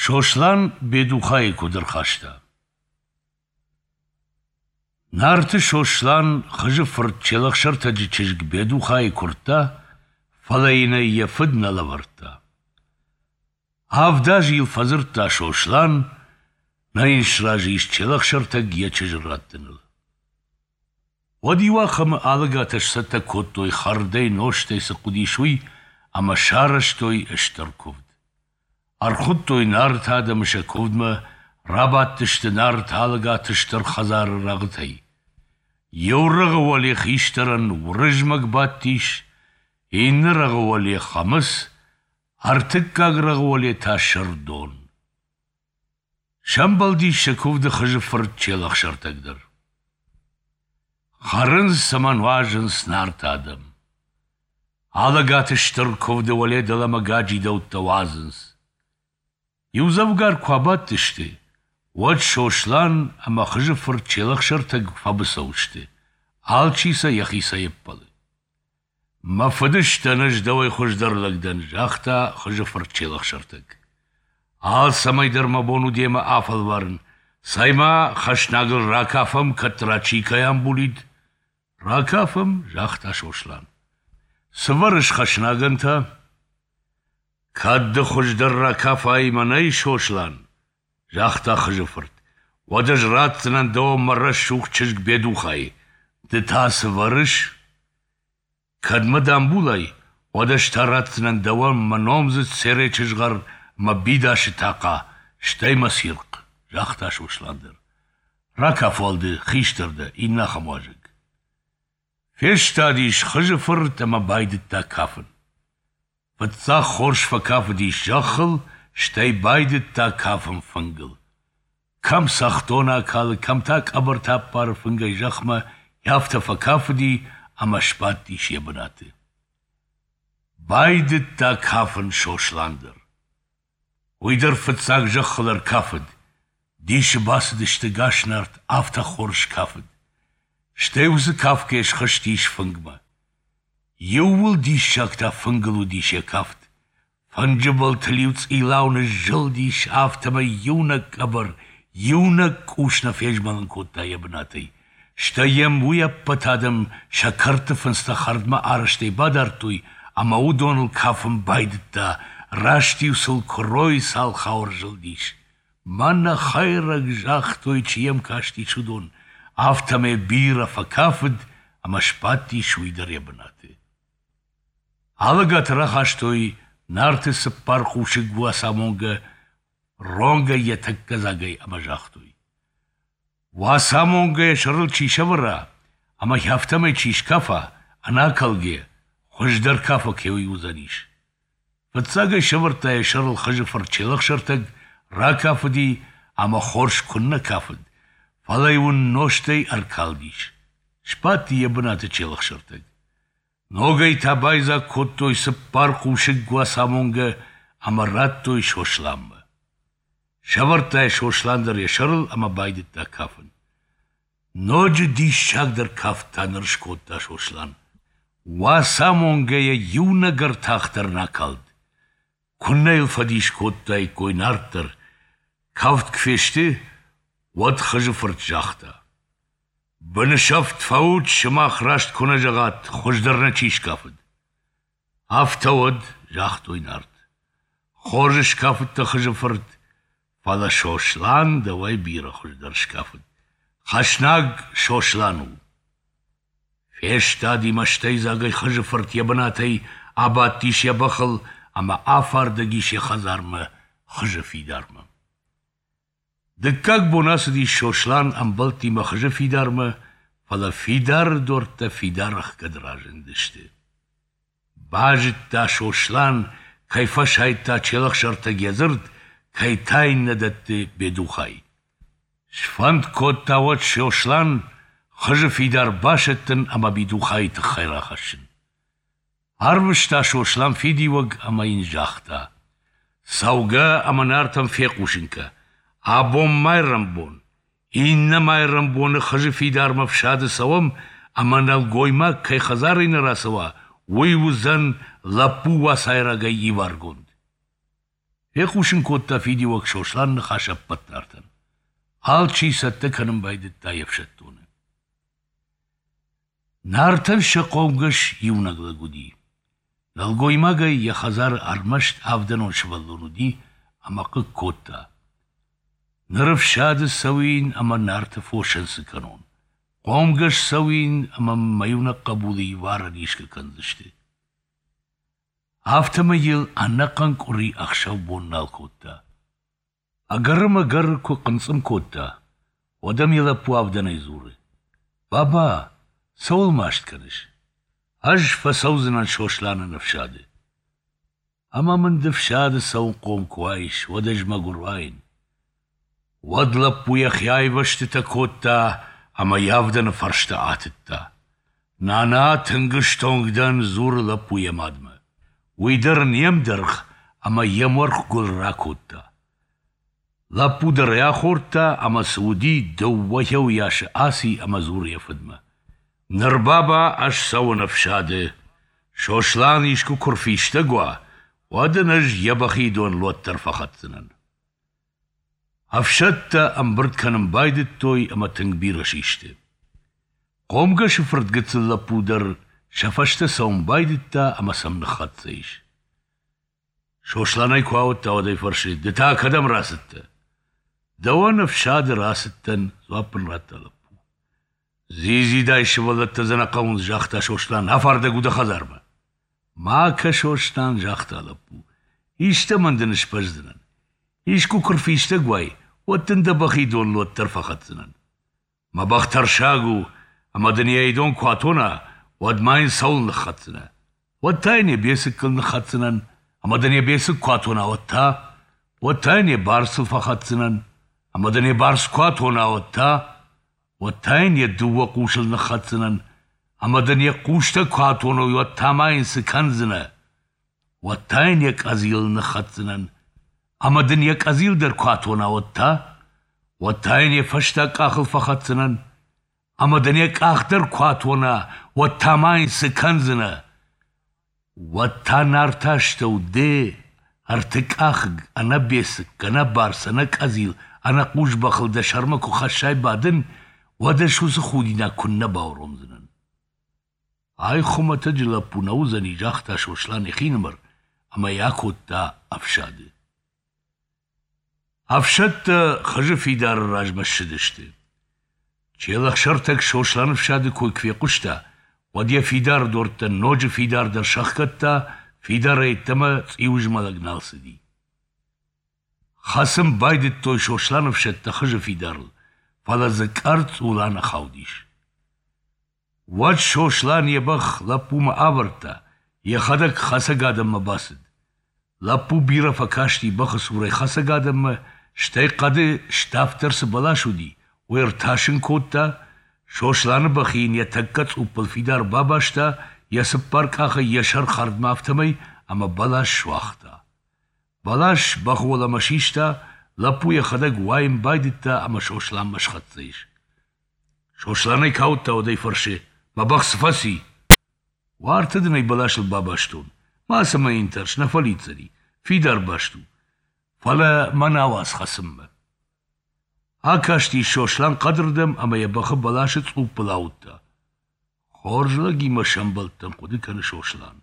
Шошлан бедухай кудырхашта. Нарты шошлан хыжы фыртчелық шыртаджы чыжг бедухай курта, фалайна ефыдна лаварта. Авдаж ил фазырта шошлан, наин шражы ишчелық шыртаг ечыжыраттыныл. Одива хам алыгатыш сата коттой хардай ноштайсы кудишуй, ама шараштой эштарковд. Архуттой нарт адамыша ковдма, рабаттышты нарт алыгатыштыр хазары рағытай. Еурығы вали хиштаран урыжмак баттиш, инны рағы вали хамыс, артык кагрығы вали ташырдон. Шамбалдиша ковды хыжы фыртчелақ шартагдыр. Харын саман важын снарт адам. Алыгатыштыр ковды вали далама гаджида утта вазынс. Юзавгар квабаттышты. Вот шошлан, ама хыжы фыртчелақ шартаг фабысаушты. Алчиса яхиса еппалы. Мафыдыштаныш давай хождарлагдан жахта хыжы фыртчелақ шартаг. Ал самайдар мабону дема афал варын. Сайма хашнагыл ракафам катрачи каян булид. Ракафам жахта шошлан. Сварыш хашнагынта. Кадды хождар ракафа иманай шошлан. Жахта хыжы фырт. Вадаж раттынан давам марра шух чыжг бедухай. Дытасы варыш. Кадмадан булай. Вадаж тараттынан давам маномзы цере чыжгар мабидашы тақа. Штай масирк. Жахта шошландыр. Ракаф алды, хиштырды, инна хамажык. Фештадиш хыжы фырт ама байдытта кафын. Ватса хорш факафдиш жахыл, штай байдытта кафын фынгыл. Кам сахтона калы, кам так абыртап пары фынгай жахма, яфта факафди, ама шпаттиш ебынаты. Байдытта кафын шошландыр. Уйдар фатсак жахылар кафыд, диші басыдышты гашнарт афта хорш кафыд. Штай узы кафкеш хыштиш фынгма. Еуыл диш шакта фынгылу дише кафт. Фанджыбал тылюц илауны жыл диш афтама юнак кабар, юнак кушна фежмалын котта ебнатай. Штаем уяп патадам шакарты фынста хардма арыштай бадартуй, ама удоныл кафым байдытта, раштив сыл крой сал хаур жыл диш. Манна хайрак жахтой чием кашти чудон, афтаме бира факафыд, ама шпатти шуйдар ебнаты. Алыгат рахаштой нарты сыппар хушык васамонга ронга етак казагай ама жахтой. Васамонга шырыл чишавара, ама хяфтаме чишкафа, анакалге, хождар кафа кеуй узаниш. Ватсага шавартая шырыл хыжы фырчелық шартаг, ракафыди, ама хорш кунна кафыд. Фалайвун ноштай аркалдиш. Шпатти ебнаты челық шартаг. Ногай табайза коттой сыппар кушык гуасамонга, ама раттой шошламба. Шавартай шошландыр ешырыл, ама байдытта кафын. Ноджы дишшагдар кафтаныр шкотта шошлан. Уасамонгая юна гартахтар накалд. Куннайл фадиш коттай койнарттыр. Кафт кфешті, вад хыжы фырт жахта. Бынышафт фауд шымах рашт куна жағат, хождарна чиш кафыд. Афтауад жахт ойнард. Хожы шкафыдта хыжы фырт. Фала шошлан давай бира хождар шкафыд. Хашнаг шошлану. Фешта димаштай загай хыжы фырт ебанатай, абат тиш ябахыл, ама афардагиш хазарма, хыжы фидарма. Да как бонасыди шошлан амбалтима хыжы фидарма, фала фидар дорта фидарах кадражын дышты. Бажытта шошлан, кайфа шайтта челах шарта гезырд, кай тайна датты бедухай. Шфанд котта вот шошлан, хыжы фидар башыттын, ама бедухай тыхайрахашын. Арвышта шошлан фидиваг ама инжахта. Сауга ама нартам фекушынка. Абом майрамбон. Инна майрамбоны хыжы фидарма фшады савам, аманал гойма кай хазарыны расава, уйвузан лапу васайрага иваргонд. Ехушин котта фиди вак шошлан хаша паттартан. Алчи сатты каным байдит та евшеттуны. Нартан шақомгаш юнагла гуди. Налгоймагай яхазар армашт авданон шваллунуди, амақы котта. Нырыв шады савин, ама нарта фошансы канон. Қомгаш савин, ама маюна қабулы вара нишка канзышты. Автама ел аннақан кури ақшав боннал котта. Агарыма гар ко қынсым котта. Одам ела пу авданай зуры. Баба, саул машт каныш. Аж фасаузынан шошлана навшады. Ама мын дывшады саун қом куайш, водаж магурвайн. Водла пу яхяй ваштыта котта, ама явдана фаршта атытта. Нана тынгыштонгдан зурла пу ямадма. Уйдар немдырх, ама яморх гулра котта. Лапудар яхорта, ама сауди дауахяу яши аси, ама зур яфадма. Нарбаба аж сауна фшады. Шошлан ишку курфишта гуа, ваданаж ябахидон лоттар фахатсынан. Афшатта амбырт каным байдит той, ама тынгбираш иште. Қомга шифрт гыцыл лапудар, шафашта саун байдитта, ама самнахатса иш. Шошланай куаутта одай фарши, дета кадам расытта. Давана фшады расыттан зуапын ратта лапу. Зизидай шывалатта занақауын жақта шошлан, афарда гуда хазарма. Мака шошлан жақта лапу. Ишта мандын ішпаздынан. Ишку кырфишта гуай, оттында бахидон лоттар фахатсынан. Ма бахтар шагу, ама дынияйдон куатона, вадмайн саул нахатсына. Ваттайне бесік кыл нахатсынан, ама дыния бесік куатона отта. Ваттайне барсыл фахатсынан, ама дыния барс куатона отта. Ваттайне дуа кушыл нахатсынан, ама дыния кушта куатона юаттамайн сыканзына. Ваттайне казил нахатсынан, ама дыния казил дар куатона отта. Ваттайне фашта кахыл фахатсынан, ама дыния кахдар куатона ваттамайн сыканзына. Ваттан арташтау де, артык ахг, ана бесік, ана барс, ана казил, ана куш бахыл да шарма кухашай бадын, вада шузы худина күнна бауромзынан. Ай хумата жила пунаузани жақта шошлан ехинымыр, ама якутта афшады. Афшадта хажы фидары ражмашшыдышты. Челах шартак шошлан афшады койкве кушта, Вадя фидар дорта, ноджи фидар дар шахкатта, фидара еттама ц'iужмалагнал сиди. Хасым байдит той шошланов шатта хыжы фидарл, фалазы карц улана хаудиш. Вад шошлан ебах лапума аварта, ехадак хасагадамма басид. Лапу бира факашти баха сурай хасагадамма, штай қады штафтарсы балашуди, уэрташын котта, Шошланы бахин я таккац упал фидар бабашта, я сыппар каха яшар хардма автамай, ама балаш швахта. Балаш бахуала машишта, лапу я хадаг вайм байдитта, ама шошлан машхатсаиш. Шошланай каутта одай фарши, ма бах сфаси. Вартадынай балашыл бабаштун, масама интарш, нафалицари, фидар башту. Фала манавас хасымба. Акашти шошлан қадырдым, ама ябақы балашы цуп балаутта. Хоржла гима шамбалтам қуды каны шошлан.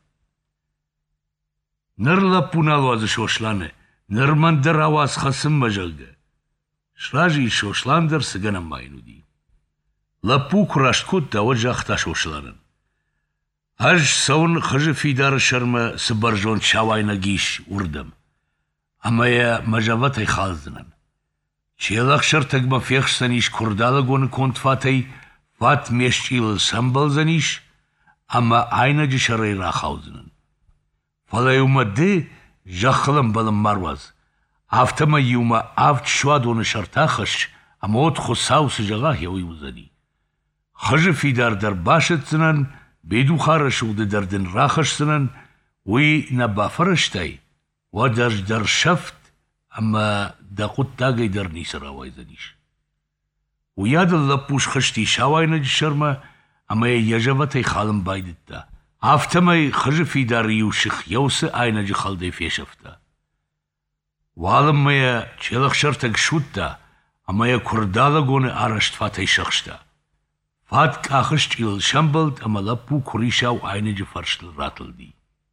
Ныр лаппун алвазы шошланы, ныр мандар аваз хасым мажалды. Шражи шошландар сыганам майнуди. Лаппу курашт кутта о жақта шошланын. Аж саун хыжы фидары шарма сыбаржон чавайна гиш урдым. Ама я мажаватай халзынан. Челах шартагма фехсаниш курдала гоны контфатай, фат мешчил самбалзаниш, ама айна жишарай рахаузынын. Фалай умады жахылым балым марваз. Автама юма авт шуадоны шартахаш, ама от хусаусы жағах яуи узани. Хыжы фидардар башытсынан, бедухара шугды дардын рахашсынан, уи на бафарыштай, вадаж дар шафт, ама дақут тагай дар нисара вайзаниш. Уядал лапуш хышти шавайна жишарма, ама яжаватай халым байдитта. Автамай хыжы фидар юших яусы айна жихалдай фешафта. Валым мая челахшартак шутта, а мая курдалагоны арашт фатай шахшта. Фат кахышт ил шамбалд, ама лаппу куришау айнеджи фарштл ратылди.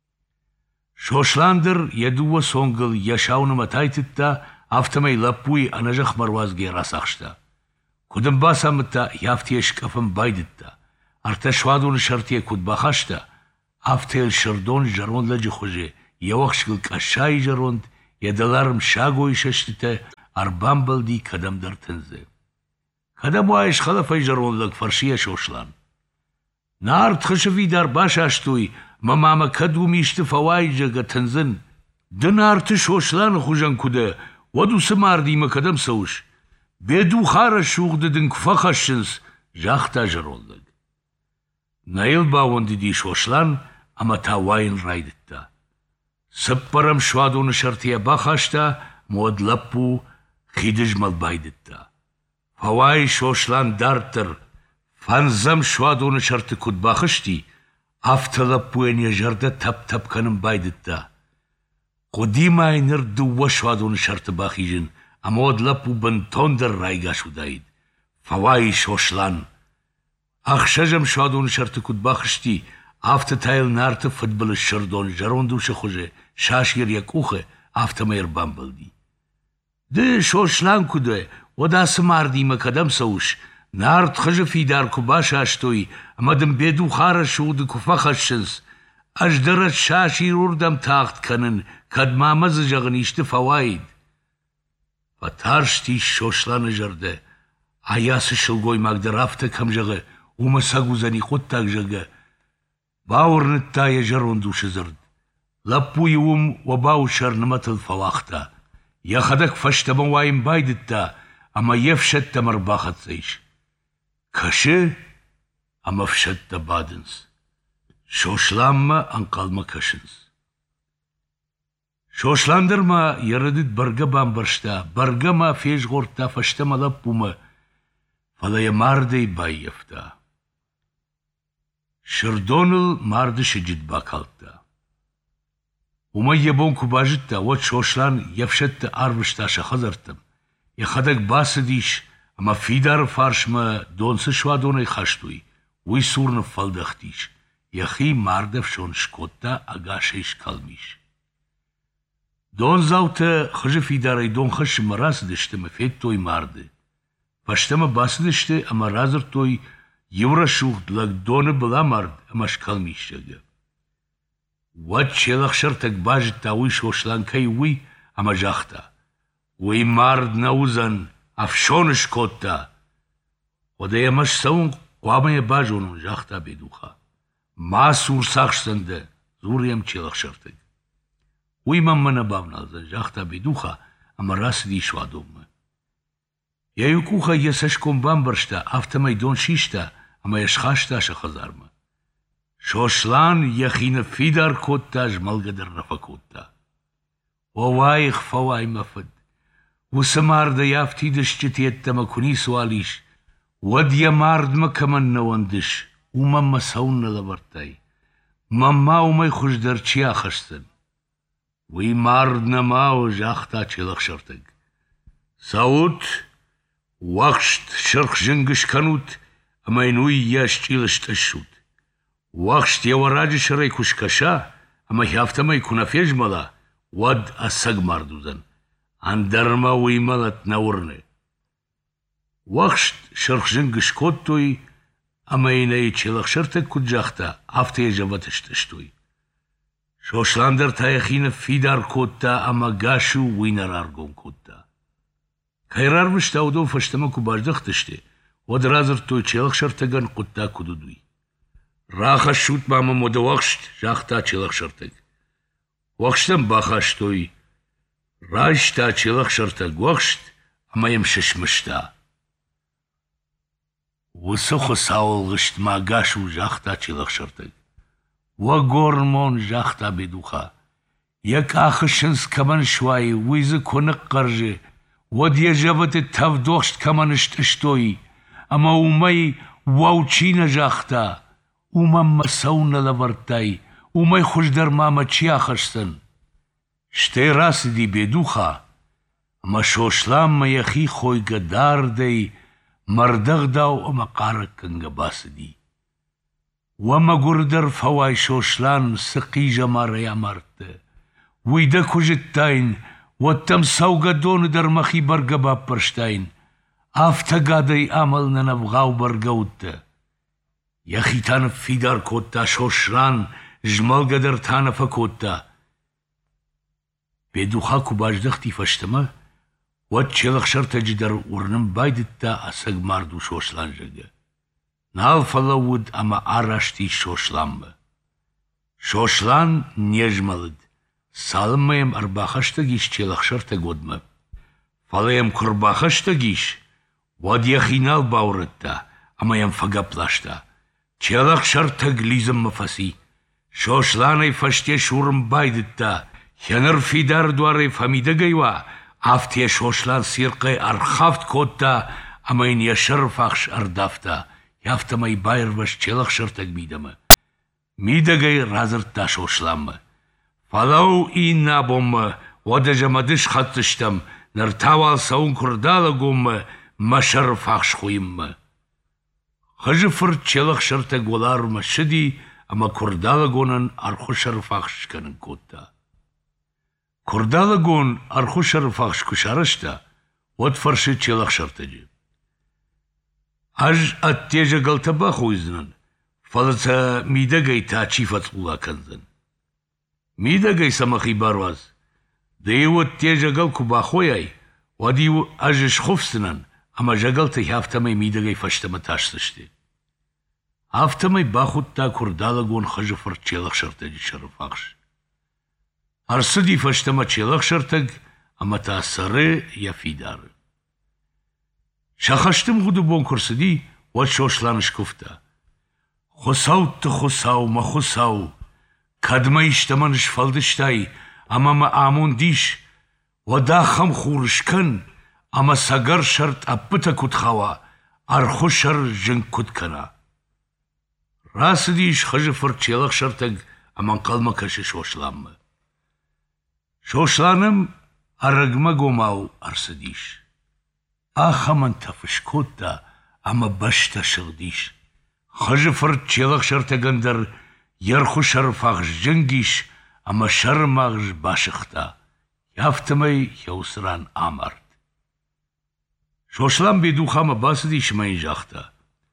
Шошландыр ядуа сонгыл яшауны матайтытта, автомай лаппуи анажах марвазге расахшта. Кудымбасамытта яфтия шкафым байдытта. Арта швадуны шартия кудбахашта, автел шырдон жаронладжи хуже, явахшгыл кашай жаронд, ядаларым шагой шаштыта, арбамбалди кадамдар тынзы. Кадам уайш халафай жаронлаг фаршия шошлан. Нарт хышевидар башаштуй, мамама каду мишты фавайджага тынзын. Дынарты шошлан хужан куда, ваду самардима кадам сауш. Беду хара шуғдыдың кфахашшынс, жақта жаронлаг. Наил бауынды ди шошлан, ама тавайын райдытта. Сыппарам швадуны шартия бахашта, муад лаппу хидыжмал байдытта. Фавай шошлан дартыр, фанзам швадуны шарты куд бахышти, авталаппуэн яжарда тап-тапканым байдытта. Кудима айныр дува швадуны шарты бахижын, амуад лаппу бантондыр райгашудайд. Фавай шошлан. Ахшажам швадуны шарты куд бахышти, автотайл нарты футболы шырдон жарондушы хуже, шашгер як ухе, автомайр бамбалди. Ды шошлан куды, одасы мардима кадам сауш, нарт хыжы фидар кубаша аштой, амадым беду хара шуды куфахашшынс, аждырат шашир урдам тахт канын, кадмамазы жағын ишті фавайд. Патаршти шошланы жарды, аясы шылгой магдыр авто камжығы, умасагузани құттак жығы, бауырныттая жарондушы зырд. Лаппуи вабау шарныматыл фавахта. Яхадак фаштаман вайым байдытта, ама евшатта марбахатсайш. Кашы, ама фшатта бадынс. Шошланма анқалма кашынс. Шошландырма ярыдыд барга бамбаршта, баргама феш горта фаштама лаппума, фалая мардей байевта. Шырдоныл марды шыджит бакалтта. Умай ебон кубажитта, вот шошлан явшатта арбышта шахазартым. Яхадак басы диш, ама фидар фаршма донсы швадоной хаштуй, уй сурнов фалдахтиш. Яхи мардав шон шкотта агашеш калмиш. Дон завта хыжы фидарай дон хышы марас дыштыма фет той марды. Паштама басы дышты, ама разыр той еврошуғдылак доны была мард, ама шкалмиш жага. Вот челахшартак бажитта уй шошланкай уй, ама жахта. Уй мард наузан, афшоны шкотта. Ода ямаш саун қуамая бажонун жахта бедуха. Ма сурсақшсанды, зурям челахшартак. Уй маммана бавналзан жахта бедуха, ама расы дишвадумма. Яюкуха ясашком бамбаршта, автомай дон шишта, ама яшхашта шахазарма. Шошлан яхина фидар котта, жмалгадар рафакотта. Овайх фавай мафад. Усамарда яфти дышчететтама куни суалиш. Вадья мардма каманна вандыш. Умамма саунна лавартай. Мамма умай хуждарчи ахашсан. Уй мардна мау жахта челахшартаг. Саут вахшт шырх жынгыш канут, амайн уй яш чилышташут. Вахшт явараджи шарай кушкаша, ама яфтамай кунафежмала, вад асаг мардузан. Андарма уймалат наурны. Вахшт шырх жынгыш коттуй, амайнай челахшартаг куджахта, афтая жаватышташтой. Шошландар таяхина фидар котта, ама гашу уйнар аргон котта. Кайрармышта удо фаштама кубаждахтыште, вад разыр той челахшартаган котта кудудуй. Раха шут мама мода вахшт, жахта челахшартаг. Вахштам бахаштой, рашта челахшартаг вахшт, амаям шашмышта. Высохо саулгышт ма гашу жахта челахшартаг. Вагормон жахта бедуха. Як ахышынс каман швай, уйзы конық қаржы, вад ежабаты тавдохшт каманыштыштой, ама умай ваучина жахта, умамма сауна лавартай, умай хуждар мама чиахашсан. Штай расы ди бедуха, اما شوشلان میخی خوی گدار دی مردغ داو اما قارک کنگ باس دی وما گردر فوای شوشلان سقیجا ماریا مرت ویده کجتاین و تم سوگا دون در مخی برگبا پرشتاین آفتا دی عمل ننبغاو برگوت یخی تانف فیدار کوتا شوشلان جمال در تانف کوتا بدوخا کو باجدختی فشتمه و چلق شرط جدر ورنم بایدتا اسگ مردو شوشلان جگه نال فلود اما آراشتی شوشلان به شوشلان نیجمالد سالم میم ارباخشتگیش چلق شرط گودمه فلایم کرباخشتگیش ود یخینال باورتا اما یم فگا پلاشتا چلق شرطگ لیزم مفسی شوشلانی فشتی شورم بایدتا هنر فیدار دواره فمیده گیوا آفتی شوشلان سیرقی ارخافت کوتا اما این یشر فخش اردافتا یافتا مای بایر بش چلق شرطگ میدمه میده گی رازرد تا شوشلانمه فلاو این نابومه وده جمدش خطشتم نرتاوال ساون کردالگومه مشر فخش خویمه خجفر چلق شرطگ ولارمه شدی اما کردالگونن ارخوشر فخش کنن کوتا کردالگون ارخوشر فخش کشارشتا ود فرشی چلق شرطجی اج اتیجا گلتا باخویزنن فلتا میده گی تا چیفت اولا کنزن میده گی سمخی برواز دیو اتیجا گل کو باخویای و دیو اجش خفستنن اما جگلتا هفتمه میده گی فشتمه تاشتشتی هفتمه باخود تا کردالگون خجفر چلق شرطجی شرفاخش ارسدی فشتمه چلق شرطگ اما تا سره یا فیدار شخشتم خودو بون کرسدی و شوشلانش کفتا خساو تخساو ما خساو کدمه اشتمنش فلدشتای اما ما آمون دیش و دا خم خورش کن اما سگر شرط اپتا کد خوا ارخو شر جنگ کد کنا راس دیش خجفر چلق شرطگ اما قلمه کش شوشلانم شوشلانم ارگمه گوماو ارسدیش آخه من تفش کوتا اما بشتا شغدیش خجفر چلق شرطگندر یرخو شرفاخش جنگیش اما شرماغش باشختا یافتمه یوسران آمرد شوشلان بیدوخا ما باسدیش ما اینجاختا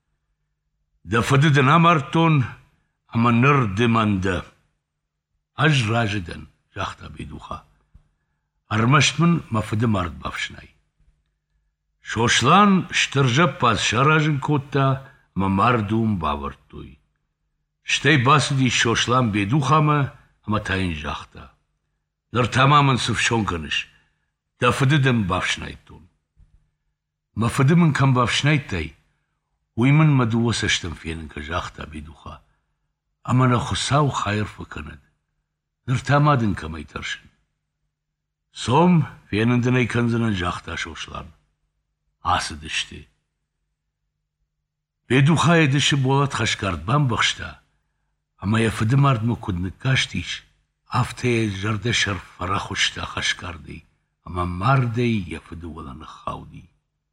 دفددن آمردتون اما نرد منده اج راجدن جاختا بیدوخا ارمشت من مفده مرد بافشنای شوشلان شترجه پادشاه راجن کوتا ما مردوم باورتوی شتی باسدی شوشلان بیدوخا ما اما تاین جاختا در تماما سفشون کنش دفددن بافشنایتون مفده من کم بافشنایتای وی من مدوه سشتم فینن که جاختا بیدوخا اما نخصاو خیر فکند در تمادن کمی ترشن سوم فینن دنای کنزنن جاختا شوشلان آسدشتی بیدوخای دش بولت خشکارد بام بخشتا اما یفده مرد مکد نکاشتیش آفته جرده شر فراخوشتا خشکاردی اما مردی یفده ولا نخاودی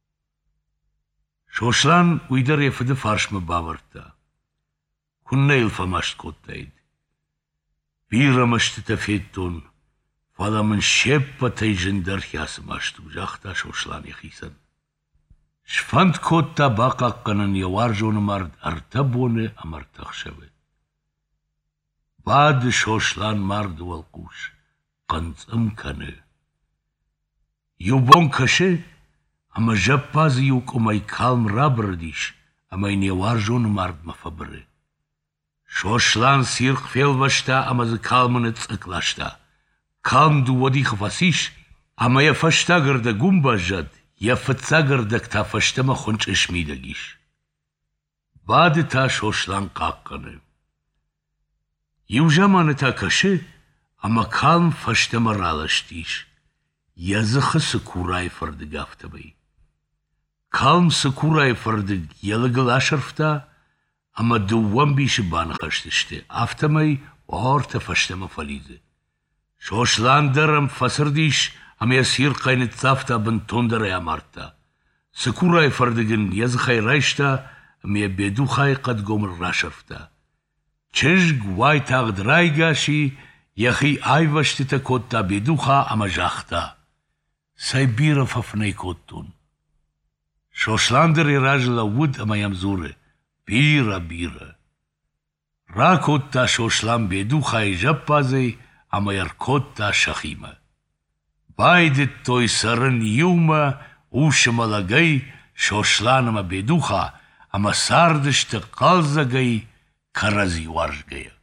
شوشلان ویدر یفده فارش مباورتا کنه الفماشت کودتاید بیرمشت تفیدتون فالا من شب تای جندر خیاسماشتو جاختا شوشلان یخیسن شفند کوتا باقا قنن یوار جون مرد ارتبونه امرتخ شوه بعد شوشلان مرد والقوش قنز امکنه یو بون کشه اما جب پازی یو کمای کالم را بردیش اما این یوار جون مرد مفبره شوشلان سیرق فیل وشتا اما ز کالمنت اکلاشتا کالم دو ودی خفاسیش اما یفشتا گرده گم باجد یفتسا گردک تا فشتما خونچ اشمیدگیش بعد تا شوشلان قاق کنه یو جمان تا کشه اما کالم فشتما رالشتیش یزخ سکورای فرد گافته بی کالم سکورای فرد یلگل اشرفتا اما دوام بیش بانخشتشته افتمای و آرت فشتما فلیزه شوشلان درم فسردیش am Yasir keine Zafta ben Tondere amarta. Sekura Fardigan Yazchai Reichta, am Beduchai Qad Gomer Rasharfta. Cheshg Waitag Draigashi, Yahi Aivashtita Kotta Beducha Amajachta. Saibira Fafnei Kottun. Shoshlander Rajla Wood Amayamzure, Bira. Rakotta Shoshlam Beduchai Japaze, Amayarkotta Shachima. Beide Toisaren Yuma, Ushamalagay, Shoslanama Beducha, Amasardishte Kalzagay, Karazi Warjgaya.